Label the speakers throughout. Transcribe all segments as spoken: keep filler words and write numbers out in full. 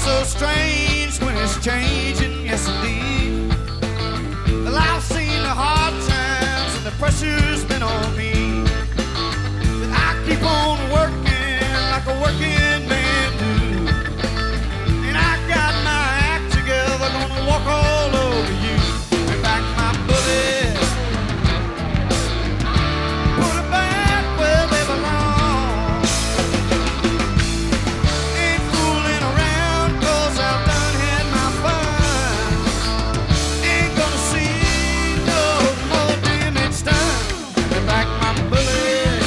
Speaker 1: so strange when it's changing, yes indeed. Well, I've seen the hard times and the pressure's been on me. But I keep on working like a working man do. And I got my act together, gonna walk all over you. Bring back my bullet, put it back where they belong. Ain't fooling around, cause I've done had my fun. Ain't gonna see no more damage done. Bring back my bullet.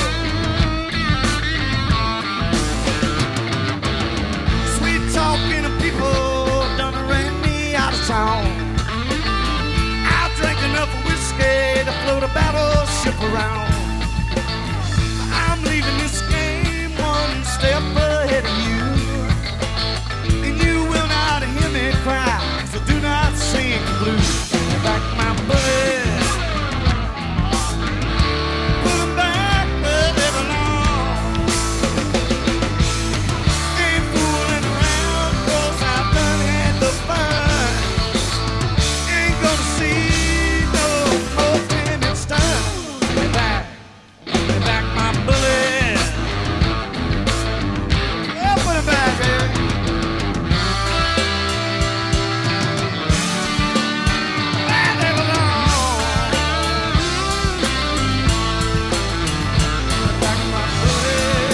Speaker 1: Sweet talking to people done ran me out of town. I drank enough whiskey to float a battleship around. I'm leaving this game one step ahead of you, and you will not hear me cry, so do not sing blues. Bring back my bullet, put 'em back where they belong. Ain't fooling around, cause I've done had the fun. Ain't gonna see no more damage done. Give me back, give me back my bullet. Yeah, put it back, baby. Where they belong. Give me back my bullet.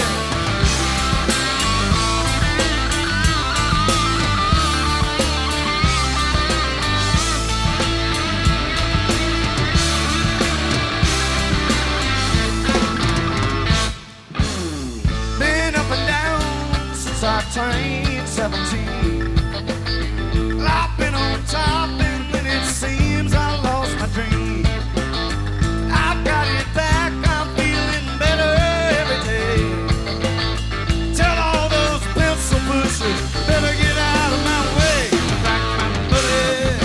Speaker 1: Been up and down since I turned seventeen. Well, I've been on top, and when it seems I lost my dream, I've got it back, I'm feeling better every day. Tell all those pencil pushers, better get out of my way. Back my bullet,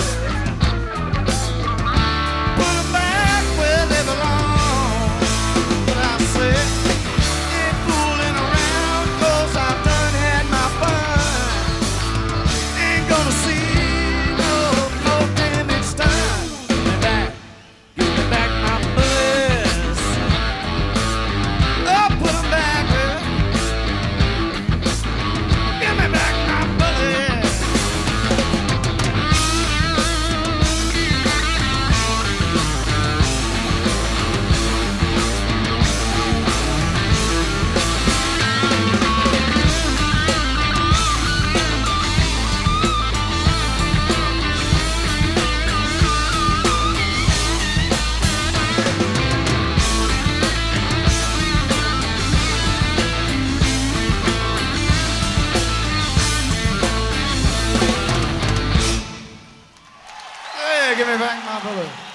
Speaker 1: put 'em back where they belong. But I said, ain't fooling around, cause I've done had my fun. Ain't gonna see no more damage done. Give me back, give me back my bullets. Oh, put 'em back, girl. Give me back my bullets. Hey, give me back my bullet.